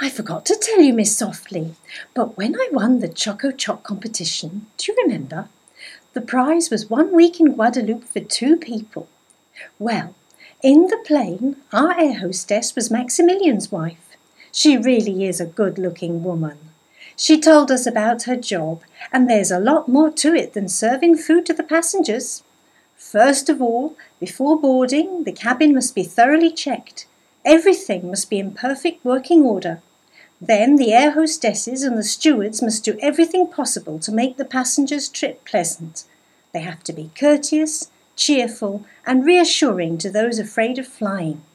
I forgot to tell you, Miss Softly, but when I won the Choco Choc competition, do you remember? The prize was 1 week in Guadeloupe for 2 people. Well, in the plane, our air hostess was Maximilian's wife. She really is a good-looking woman. She told us about her job, and there's a lot more to it than serving food to the passengers. First of all, before boarding, the cabin must be thoroughly checked. Everything must be in perfect working order. Then the air hostesses and the stewards must do everything possible to make the passengers' trip pleasant. They have to be courteous, cheerful, and reassuring to those afraid of flying.